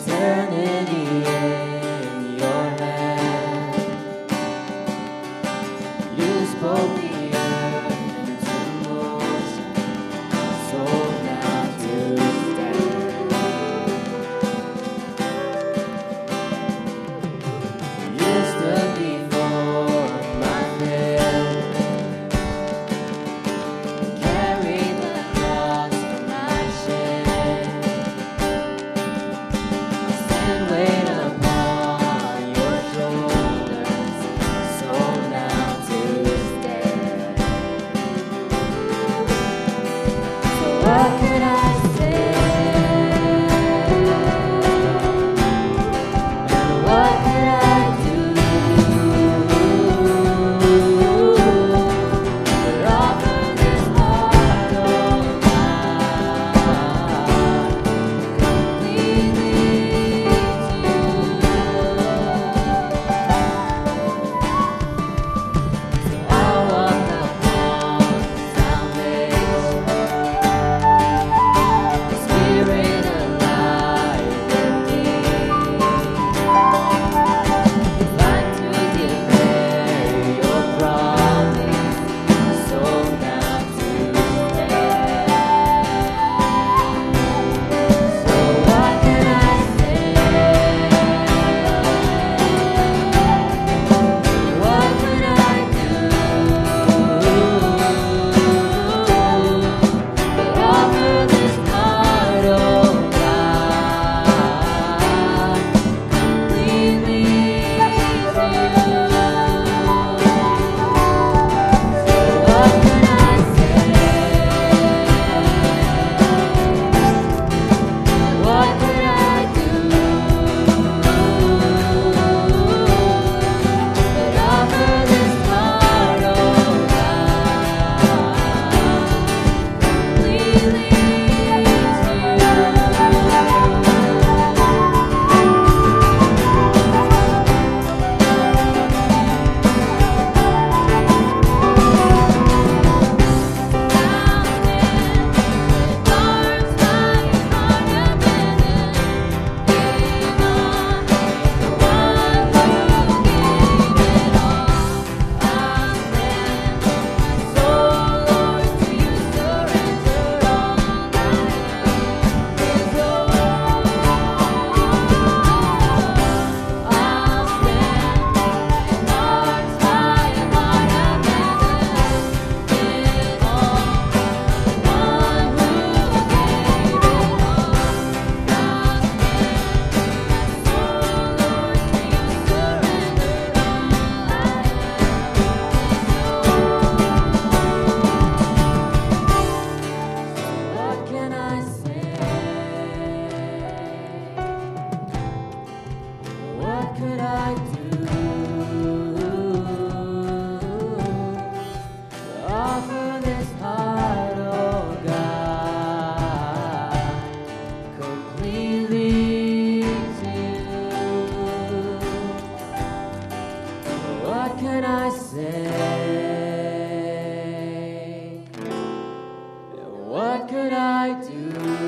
eternity in your hand. You spoke the earth into motion, so now to stand. You stood before my failure, carried the cross for my shame. Sin weighed upon your shoulders, so now to stand. So what could I say? And what could I do? But offer this heart, oh God, completely to you. So I'll walk upon salvation, Spirit alive in me, like to declare your promise, so now to stand. So what can I say? What could I do? But offer this heart, oh God, completely to you. So what can I say? What could I do? But offer this heart, oh God, completely to you. What can I say? What could I do? Offer this heart, oh God, completely to you. What can I say? What could I do?